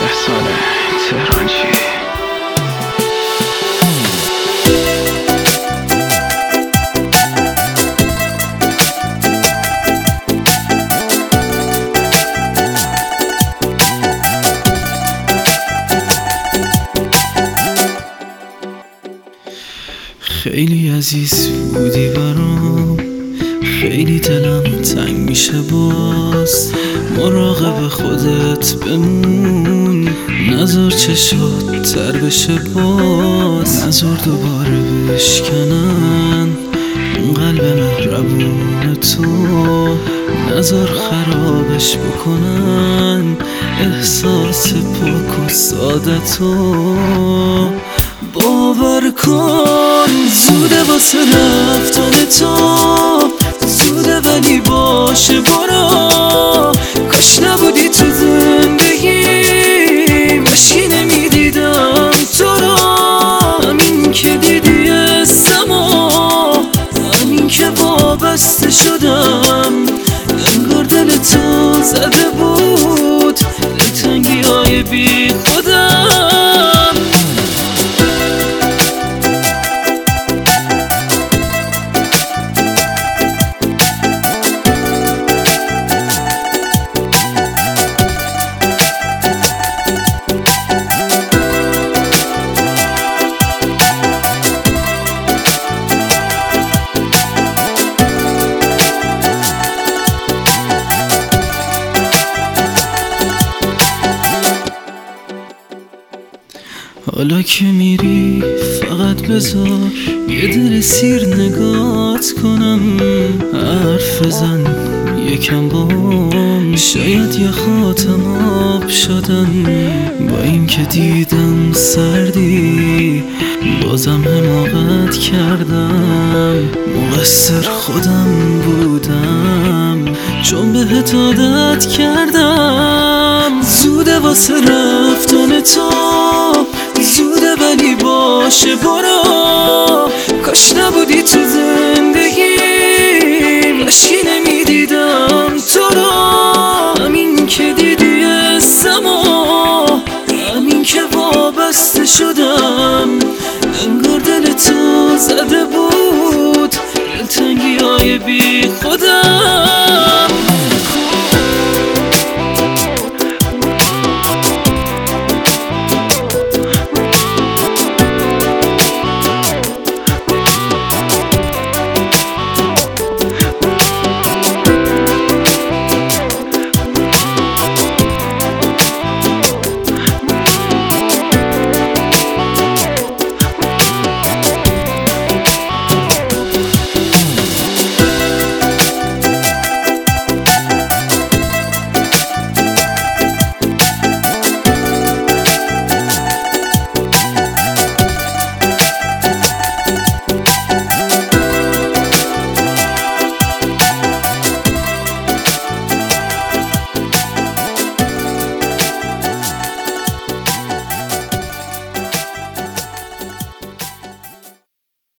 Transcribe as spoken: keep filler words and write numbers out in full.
ده ساله تهران چی؟ خیلی عزیز بودی برام، خیلی دلم تنگ میشه باز. مراقب خودت بمون، نذار چشات تر بشه باز. نذار دوباره بشکنن قلب مهربون تو، نذار خرابش بکنن احساس پاک و ساده تو. باور کن زوده واسه رفتن تو، زوده ولی باشه برو. کاش نبودی تو زندگی، مشکی نمیدیدم تو رو. همین که دیدی اسمو، همین که وابسته شدم، انگار دل تو زده بود دلتنگی های بی خودم. حالا که میری فقط بذار یه دل سیر نگات کنم. حرف بزن یکم بام، شاید یه خاتم آب شدن. با این که دیدم سردی بازم حماقت کردم. مقصر خودم بودم چون بهت عادت کردم. زوده واسه رفتن تو، زوده ولی باشه برو. کاش نبودی تو زندگی، مشکی نمیدیدم تو رو. همین که